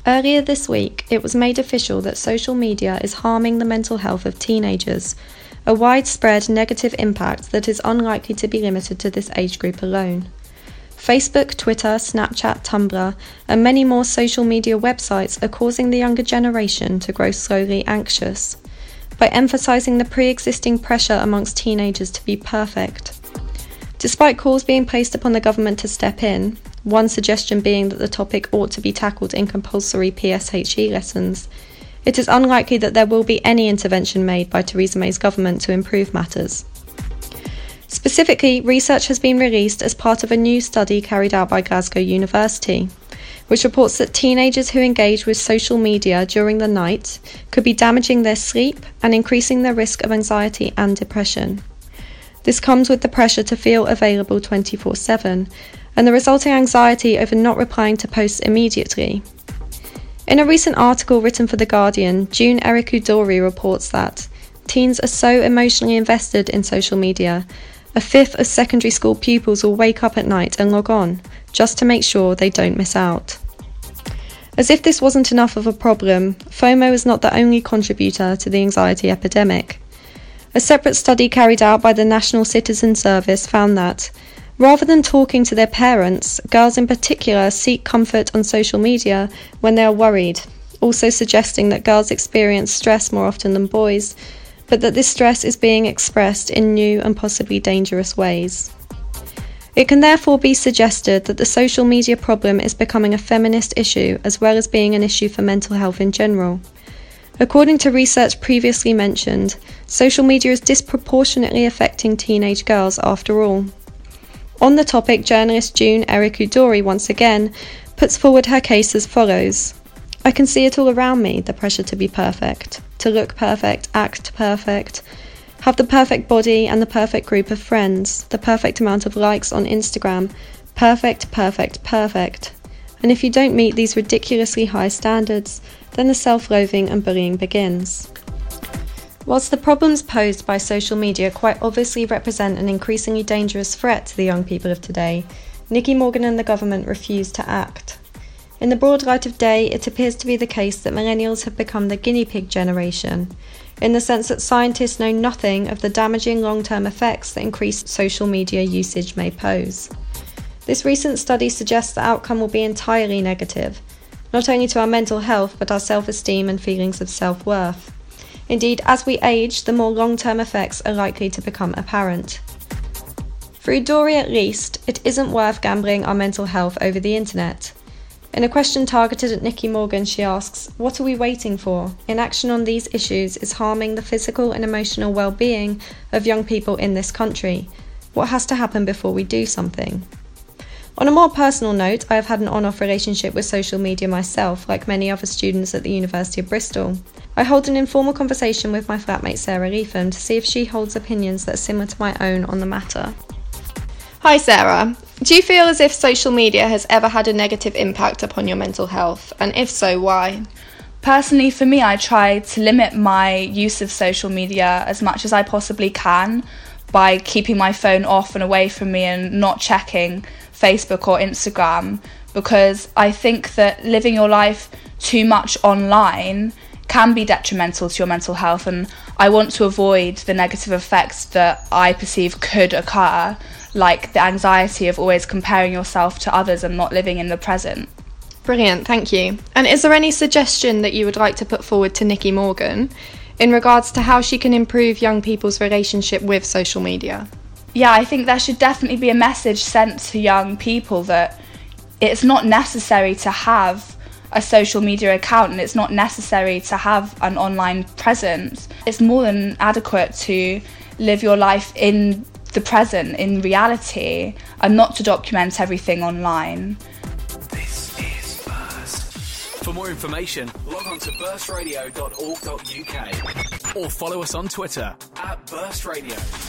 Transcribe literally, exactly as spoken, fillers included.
Earlier this week, it was made official that social media is harming the mental health of teenagers, a widespread negative impact that is unlikely to be limited to this age group alone. Facebook, Twitter, Snapchat, Tumblr, and many more social media websites are causing the younger generation to grow slowly anxious, by emphasising the pre-existing pressure amongst teenagers to be perfect. Despite calls being placed upon the government to step in, one suggestion being that the topic ought to be tackled in compulsory P S H E lessons, it is unlikely that there will be any intervention made by Theresa May's government to improve matters. Specifically, research has been released as part of a new study carried out by Glasgow University, which reports that teenagers who engage with social media during the night could be damaging their sleep and increasing their risk of anxiety and depression. This comes with the pressure to feel available twenty-four seven, and the resulting anxiety over not replying to posts immediately. In a recent article written for The Guardian, June Erikudori reports that teens are so emotionally invested in social media, a fifth of secondary school pupils will wake up at night and log on, just to make sure they don't miss out. As if this wasn't enough of a problem, FOMO is not the only contributor to the anxiety epidemic. A separate study carried out by the National Citizen Service found that, rather than talking to their parents, girls in particular seek comfort on social media when they are worried, also suggesting that girls experience stress more often than boys, but that this stress is being expressed in new and possibly dangerous ways. It can therefore be suggested that the social media problem is becoming a feminist issue as well as being an issue for mental health in general. According to research previously mentioned, social media is disproportionately affecting teenage girls after all. On the topic, journalist June Erikudori once again puts forward her case as follows. I can see it all around me, the pressure to be perfect, to look perfect, act perfect, have the perfect body and the perfect group of friends, the perfect amount of likes on Instagram, perfect, perfect, perfect. And if you don't meet these ridiculously high standards, then the self-loathing and bullying begins. Whilst the problems posed by social media quite obviously represent an increasingly dangerous threat to the young people of today, Nicky Morgan and the government refuse to act. In the broad light of day, it appears to be the case that millennials have become the guinea pig generation, in the sense that scientists know nothing of the damaging long-term effects that increased social media usage may pose. This recent study suggests the outcome will be entirely negative, not only to our mental health but our self-esteem and feelings of self-worth. Indeed, as we age, the more long-term effects are likely to become apparent. For Udori at least, it isn't worth gambling our mental health over the internet. In a question targeted at Nicky Morgan, she asks, what are we waiting for? Inaction on these issues is harming the physical and emotional well-being of young people in this country. What has to happen before we do something? On a more personal note, I have had an on-off relationship with social media myself, like many other students at the University of Bristol. I hold an informal conversation with my flatmate Sarah Leatham to see if she holds opinions that are similar to my own on the matter. Hi Sarah, do you feel as if social media has ever had a negative impact upon your mental health, and if so, why? Personally, for me, I try to limit my use of social media as much as I possibly can by keeping my phone off and away from me and not checking Facebook or Instagram, because I think that living your life too much online can be detrimental to your mental health, and I want to avoid the negative effects that I perceive could occur, like the anxiety of always comparing yourself to others and not living in the present. Brilliant, thank you. And is there any suggestion that you would like to put forward to Nicky Morgan in regards to how she can improve young people's relationship with social media? Yeah, I think there should definitely be a message sent to young people that it's not necessary to have a social media account and it's not necessary to have an online presence. It's more than adequate to live your life in the present, in reality, and not to document everything online. This is Burst. For more information, log on to burst radio dot org dot U K or follow us on Twitter at Burst Radio.